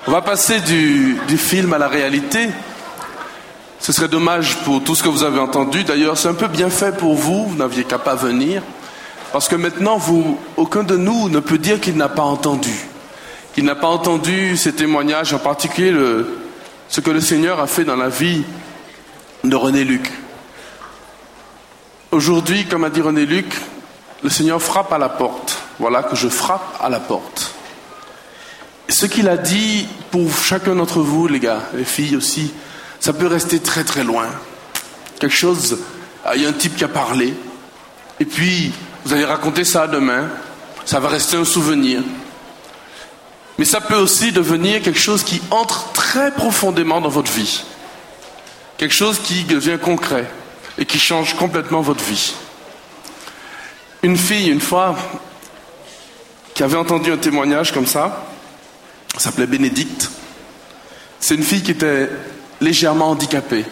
On va passer du film à la réalité. Ce serait dommage pour tout ce que vous avez entendu. D'ailleurs, c'est un peu bien fait pour vous. Vous n'aviez qu'à pas venir. Parce que maintenant, aucun de nous ne peut dire qu'il n'a pas entendu. Qu'il n'a pas entendu ces témoignages, en particulier ce que le Seigneur a fait dans la vie de René Luc. Aujourd'hui, comme a dit René Luc, le Seigneur frappe à la porte. Voilà que je frappe à la porte. Ce qu'il a dit pour chacun d'entre vous, les gars, les filles aussi, ça peut rester très très loin. Quelque chose, il y a un type qui a parlé, et puis vous allez raconter ça demain, ça va rester un souvenir. Mais ça peut aussi devenir quelque chose qui entre très profondément dans votre vie. Quelque chose qui devient concret et qui change complètement votre vie. Une fille, une fois, qui avait entendu un témoignage comme ça, s'appelait Bénédicte. C'est une fille qui était légèrement handicapée.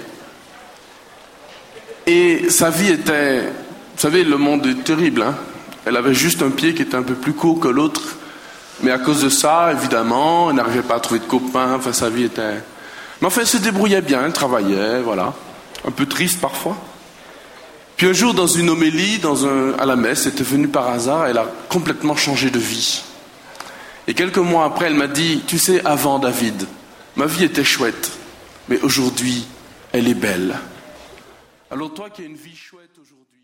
Et sa vie était... Vous savez, le monde est terrible, hein? Elle avait juste un pied qui était un peu plus court que l'autre. Mais à cause de ça, évidemment, elle n'arrivait pas à trouver de copains. Enfin, sa vie était... Mais enfin, elle se débrouillait bien, elle travaillait, voilà. Un peu triste parfois. Puis un jour, dans une homélie, à la messe, elle était venue par hasard, elle a complètement changé de vie. Et quelques mois après, elle m'a dit, tu sais, avant David, ma vie était chouette, mais aujourd'hui, elle est belle. Alors toi qui as une vie chouette aujourd'hui,